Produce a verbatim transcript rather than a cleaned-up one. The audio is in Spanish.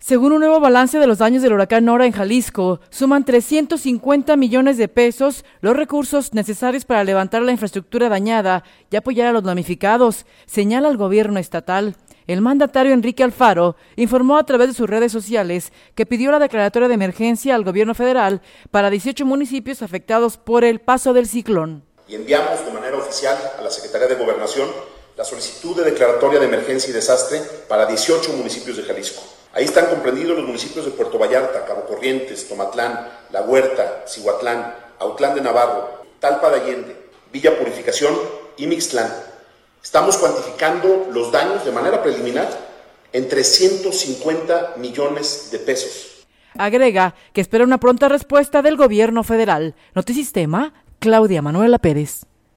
Según un nuevo balance de los daños del huracán Nora en Jalisco, suman trescientos cincuenta millones de pesos los recursos necesarios para levantar la infraestructura dañada y apoyar a los damnificados, señala el gobierno estatal. El mandatario Enrique Alfaro informó a través de sus redes sociales que pidió la declaratoria de emergencia al gobierno federal para dieciocho municipios afectados por el paso del ciclón. Y enviamos de manera oficial a la Secretaría de Gobernación la solicitud de declaratoria de emergencia y desastre para dieciocho municipios de Jalisco. Ahí están comprendidos los municipios de Puerto Vallarta, Cabo Corrientes, Tomatlán, La Huerta, Cihuatlán, Autlán de Navarro, Talpa de Allende, Villa Purificación y Mixtlán. Estamos cuantificando los daños de manera preliminar en trescientos cincuenta millones de pesos. Agrega que espera una pronta respuesta del gobierno federal. Notisistema, Claudia Manuela Pérez.